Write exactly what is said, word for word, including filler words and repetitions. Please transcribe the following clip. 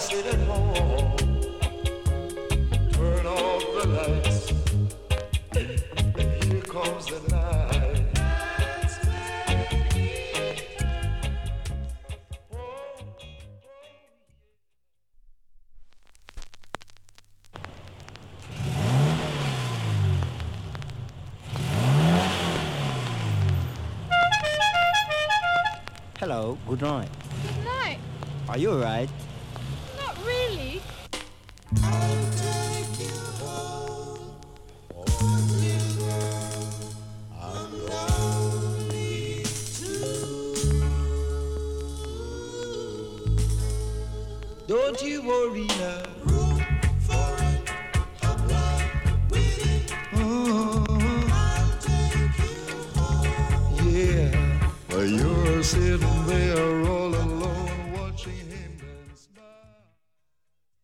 sit at home, turn off the lights, and here comes the night. Hello, good night. Good night. Are you alright? Not really. Don't you worry now. Uh-huh. Yeah, well, you're sitting there